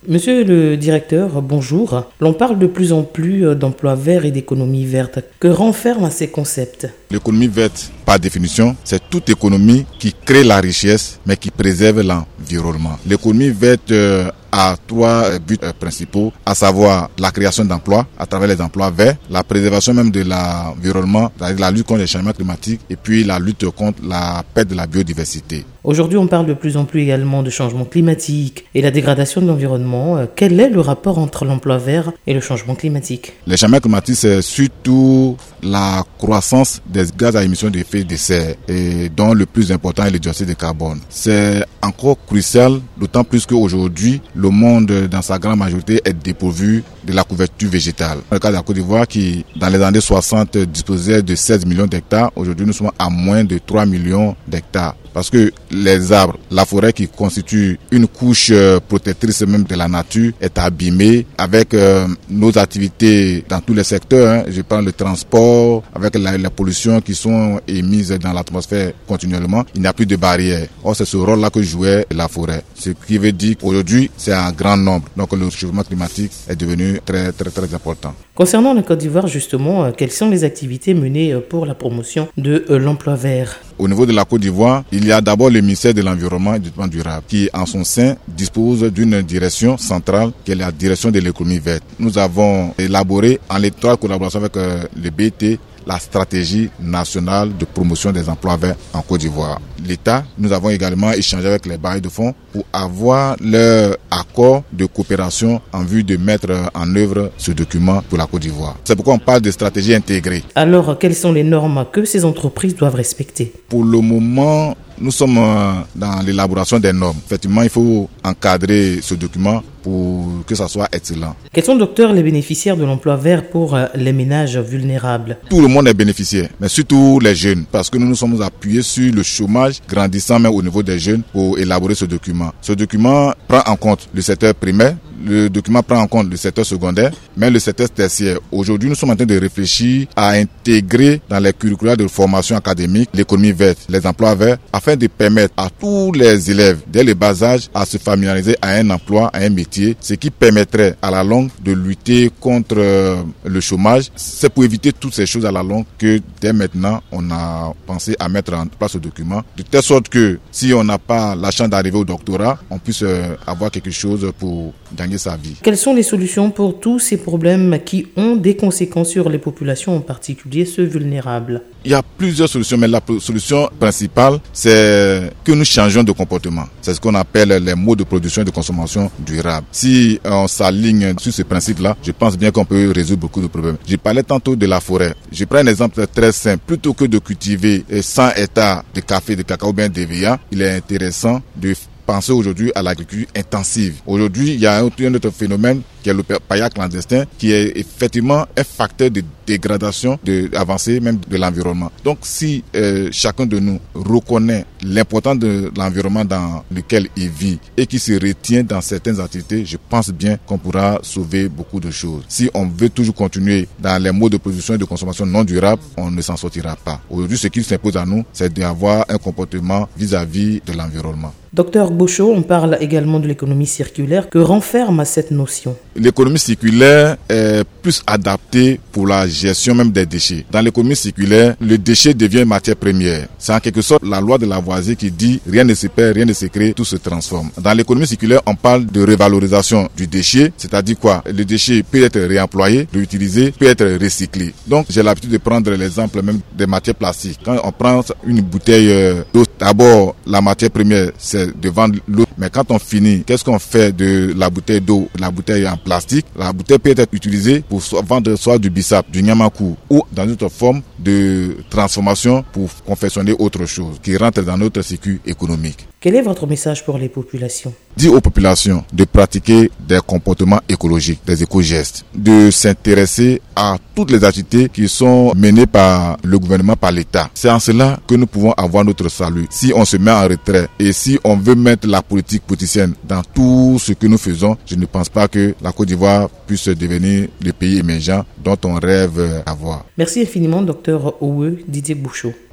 Monsieur le directeur, bonjour. L'on parle de plus en plus d'emploi vert et d'économie verte. Que renferment ces concepts ? L'économie verte, par définition, c'est toute économie qui crée la richesse, mais qui préserve l'environnement. L'économie verte a trois buts principaux, à savoir la création d'emplois à travers les emplois verts, la préservation même de l'environnement, c'est-à-dire la lutte contre les changements climatiques, et puis la lutte contre la perte de la biodiversité. Aujourd'hui, on parle de plus en plus également de changement climatique et la dégradation de l'environnement. Quel est le rapport entre l'emploi vert et le changement climatique ? Les changements climatiques, c'est surtout la croissance des gaz à émission d'effet de serre, et dont le plus important est le dioxyde de carbone. C'est encore crucial, d'autant plus qu'aujourd'hui, le monde, dans sa grande majorité, est dépourvu de la couverture végétale. Dans le cas de la Côte d'Ivoire, qui, dans les années 60, disposait de 16 millions d'hectares, aujourd'hui, nous sommes à moins de 3 millions d'hectares. Parce que les arbres, la forêt qui constitue une couche protectrice même de la nature est abîmée avec nos activités dans tous les secteurs. Je prends le transport, avec la pollution qui sont émises dans l'atmosphère continuellement. Il n'y a plus de barrières. Or, c'est ce rôle-là que jouait la forêt. Ce qui veut dire qu'aujourd'hui, c'est un grand nombre. Donc, le réchauffement climatique est devenu très, très, très important. Concernant la Côte d'Ivoire, justement, quelles sont les activités menées pour la promotion de l'emploi vert ? Au niveau de la Côte d'Ivoire, il y a d'abord le ministère de l'Environnement et du Développement durable qui, en son sein, dispose d'une direction centrale qui est la direction de l'économie verte. Nous avons élaboré, en étroite collaboration avec le BT, la stratégie nationale de promotion des emplois verts en Côte d'Ivoire. L'État, nous avons également échangé avec les bailleurs de fonds pour avoir leur accord de coopération en vue de mettre en œuvre ce document pour la Côte d'Ivoire. C'est pourquoi on parle de stratégie intégrée. Alors, quelles sont les normes que ces entreprises doivent respecter ? Pour le moment, nous sommes dans l'élaboration des normes. Effectivement, il faut encadrer ce document pour que ça soit excellent. Quels sont, docteur, les bénéficiaires de l'emploi vert pour les ménages vulnérables ? Tout le monde est bénéficiaire, mais surtout les jeunes, parce que nous nous sommes appuyés sur le chômage grandissant même au niveau des jeunes pour élaborer ce document. Ce document prend en compte le secteur primaire, le document prend en compte le secteur secondaire, mais le secteur tertiaire. Aujourd'hui, nous sommes en train de réfléchir à intégrer dans les curricula de formation académique l'économie verte, les emplois verts, afin de permettre à tous les élèves, dès le bas âge, à se familiariser à un emploi, à un métier, ce qui permettrait à la longue de lutter contre le chômage. C'est pour éviter toutes ces choses à la longue que dès maintenant, on a pensé à mettre en place ce document, de telle sorte que si on n'a pas la chance d'arriver au doctorat, on puisse avoir quelque chose pour gagner sa vie. Quelles sont les solutions pour tous ces problèmes qui ont des conséquences sur les populations, en particulier ceux vulnérables ? Il y a plusieurs solutions, mais la solution principale, c'est que nous changeons de comportement. C'est ce qu'on appelle les modes de production et de consommation durable. Si on s'aligne sur ce principe-là, je pense bien qu'on peut résoudre beaucoup de problèmes. Je parlais tantôt de la forêt. Je prends un exemple très simple. Plutôt que de cultiver 100 hectares de café, de cacao, bien d'EVA, il est intéressant de penser aujourd'hui à l'agriculture intensive. Aujourd'hui, il y a un autre phénomène qui est le paillage clandestin, qui est effectivement un facteur de dégradation, d'avancée même de l'environnement. Donc, si chacun de nous reconnaît l'importance de l'environnement dans lequel il vit et qui se retient dans certaines activités, je pense bien qu'on pourra sauver beaucoup de choses. Si on veut toujours continuer dans les modes de production et de consommation non durables, on ne s'en sortira pas. Aujourd'hui, ce qui s'impose à nous, c'est d'avoir un comportement vis-à-vis de l'environnement. Docteur Bouchot, on parle également de l'économie circulaire. Que renferme cette notion ? L'économie circulaire est plus adaptée pour la gestion même des déchets. Dans l'économie circulaire, le déchet devient matière première. C'est en quelque sorte la loi de Lavoisier qui dit rien ne se perd, rien ne se crée, tout se transforme. Dans l'économie circulaire, on parle de revalorisation du déchet, c'est-à-dire quoi ? Le déchet peut être réemployé, réutilisé, peut être recyclé. Donc, j'ai l'habitude de prendre l'exemple même des matières plastiques. Quand on prend une bouteille d'eau, d'abord, la matière première, c'est de vendre l'eau. Mais quand on finit, qu'est-ce qu'on fait de la bouteille d'eau, la bouteille en plastique? La bouteille peut être utilisée pour vendre soit du bissap, du nyamakou, ou dans une autre forme de transformation pour confectionner autre chose qui rentre dans notre circuit économique. Quel est votre message pour les populations ? Dis aux populations de pratiquer des comportements écologiques, des éco-gestes, de s'intéresser à toutes les activités qui sont menées par le gouvernement, par l'État. C'est en cela que nous pouvons avoir notre salut. Si on se met en retrait et si on veut mettre la politique politicienne dans tout ce que nous faisons, je ne pense pas que la Côte d'Ivoire puisse devenir le pays émergent dont on rêve d'avoir. Merci infiniment, Dr Owe Didier Bouchot.